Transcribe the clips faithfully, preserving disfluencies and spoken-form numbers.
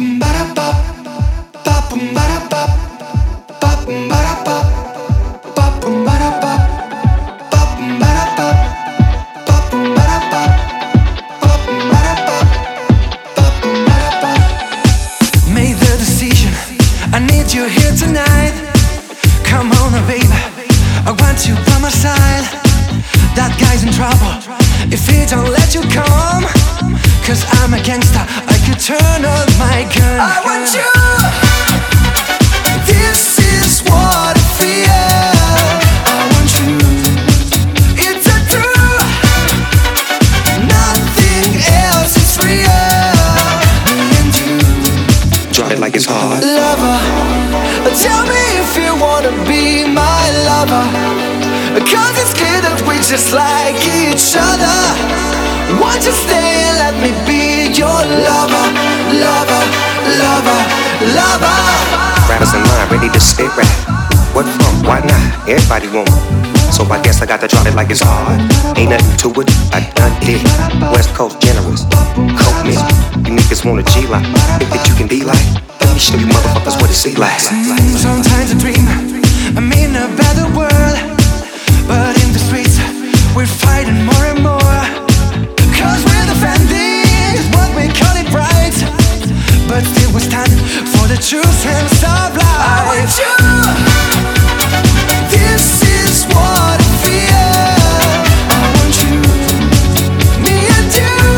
You here tonight? Come on, baby, I want you by my side. That guy's in trouble if he don't let you come. Cause I'm a gangster, I could turn on my gun. I want you. This is what I feel. I want you. It's a truth. Nothing else is real. Me and you. Drop it like it's hard. Lover, tell me if you wanna be my lover. Cause it's clear that we just like each other. Won't you stay and let me be your lover? Lover, lover, lover. Rappers in line, ready to spit rap. What from? Why not? Everybody want it. So I guess I got to drop it like it's hard. Ain't nothing to it, I done did it. West Coast generous, coke me. You niggas want a G-Lock, think that you can be like? Let me show you motherfuckers what it see like. Sometimes I dream I'm in a better world, but in the streets we're fighting more and more. Cause we're defending what we call it right, but still we stand for the truth and of life. I want you. This is what I feel. I want you. Me and you.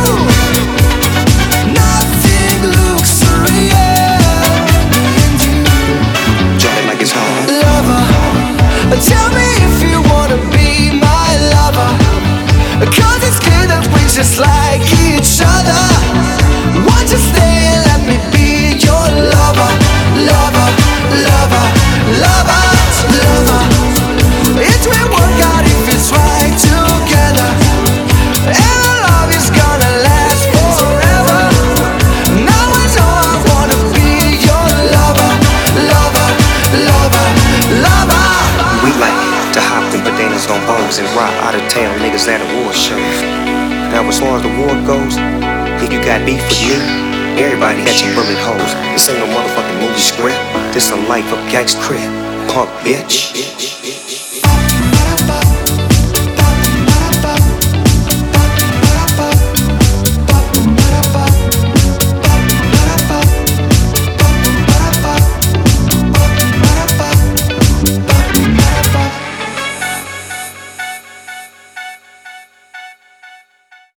Nothing looks so real. Me and you. Drop it like it's hard. Lover, tell me if you wanna be my lover. Cause it's clear that we just like each other. Won't you stay and let me be your lover? Lover, lover, lover, lover. It will work out if it's right together. And our love is gonna last forever. Now I know I wanna be your lover. Lover, lover, lover. We like to hop in bananas on bows and rock out of town niggas at award shows. Now as far as the war goes, if you got beef with me, everybody catching bullet holes. This ain't no motherfucking movie script. This a life of gangsta crib, punk bitch.